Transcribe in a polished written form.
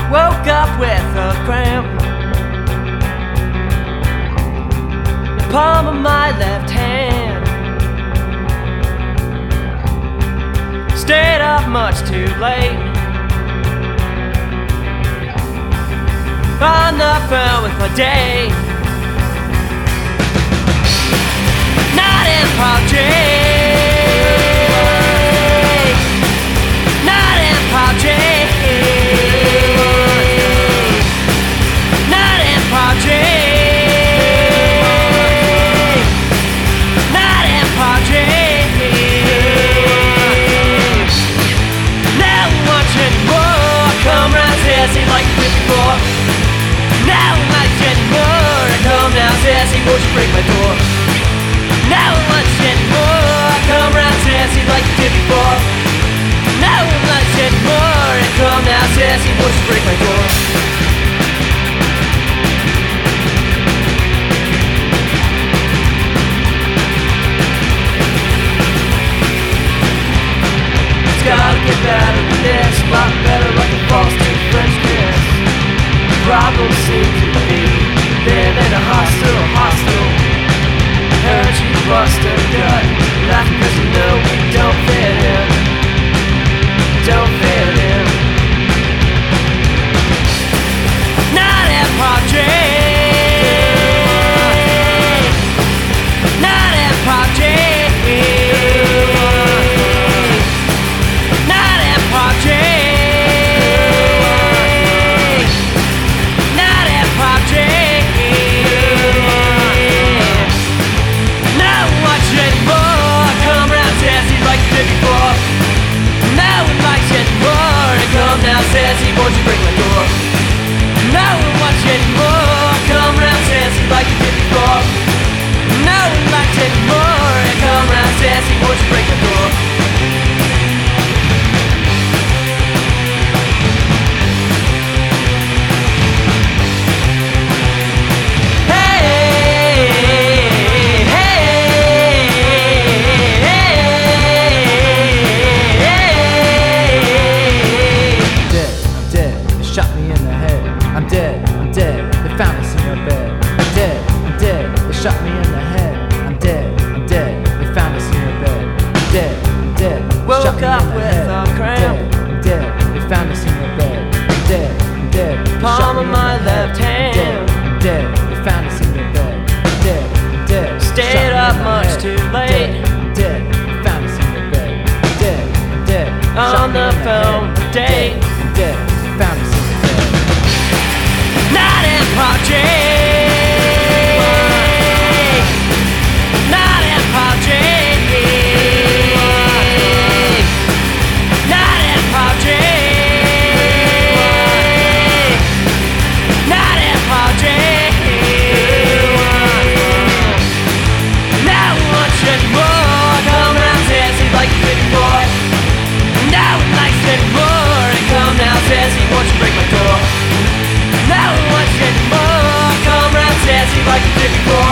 Woke up with a cramp in the palm of my left hand. Stayed up much too late on the phone with my day. Not in PUBG. Won't you break my door? Now it wants anymore. Come round, sassy, like you did before. Now it wants anymore. And come now, sassy, won't you break my door? It's gotta get better than this. A lot better, like a false to French kiss. Problems seem to be living a hostile. Heard you bust a gut, laughing cause you know we don't fit in. Don't fit in. Not in PUBG. Not in PUBG. Not in PUBG. Not in PUBG. Sassy, won't you break my door? No one wants you anymore. Come round, sassy, like you did before. No one likes you anymore. Come round, sassy, won't you break my door? Shot me in the head. I'm dead, they found us in your bed. I'm dead, they shot me in the head. I'm dead, they found us in your bed. I'm dead, woke up with a cramp. I'm dead, they found us in your bed. I'm dead, palm of my left hand. I'm dead, they found us in your bed. I'm dead, stayed up much too late. I'm dead, they found us in your bed. I'm dead, on the phone for days. I'm dead, they found us in your bed. Not in PUBG. Not in PUBG. Not in PUBG. Not in PUBG. Now we want you anymore. Come round, sassy, like you did before. Now it likes anymore. And come now, sassy, won't you break my door? Now we want you anymore. Come round, sassy, like you did before.